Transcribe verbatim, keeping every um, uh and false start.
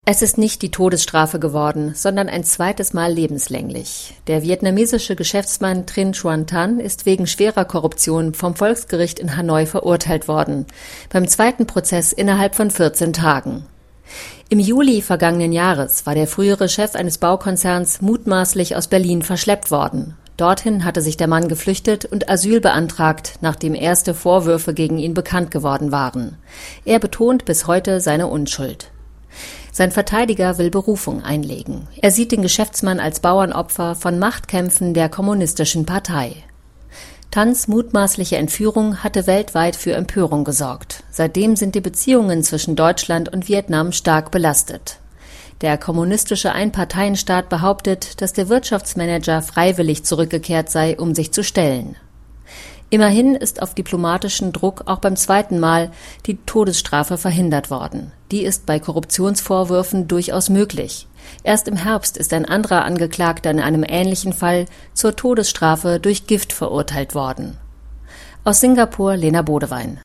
Es ist nicht die Todesstrafe geworden, sondern ein zweites Mal lebenslänglich. Der vietnamesische Geschäftsmann Trinh Xuan Thanh ist wegen schwerer Korruption vom Volksgericht in Hanoi verurteilt worden. Beim zweiten Prozess innerhalb von vierzehn Tagen. Im Juli vergangenen Jahres war der frühere Chef eines Baukonzerns mutmaßlich aus Berlin verschleppt worden. Dorthin hatte sich der Mann geflüchtet und Asyl beantragt, nachdem erste Vorwürfe gegen ihn bekannt geworden waren. Er betont bis heute seine Unschuld. Sein Verteidiger will Berufung einlegen. Er sieht den Geschäftsmann als Bauernopfer von Machtkämpfen der Kommunistischen Partei. Thans mutmaßliche Entführung hatte weltweit für Empörung gesorgt. Seitdem sind die Beziehungen zwischen Deutschland und Vietnam stark belastet. Der kommunistische Einparteienstaat behauptet, dass der Wirtschaftsmanager freiwillig zurückgekehrt sei, um sich zu stellen. Immerhin ist auf diplomatischen Druck auch beim zweiten Mal die Todesstrafe verhindert worden. Die ist bei Korruptionsvorwürfen durchaus möglich. Erst im Herbst ist ein anderer Angeklagter in einem ähnlichen Fall zur Todesstrafe durch Gift verurteilt worden. Aus Singapur Lena Bodewein.